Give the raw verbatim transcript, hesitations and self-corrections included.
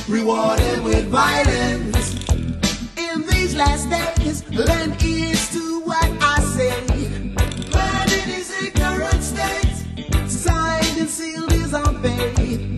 rewarded with violence. In these last days, lend ears to what I say. Man in his ignorant state, signed and sealed is our fate.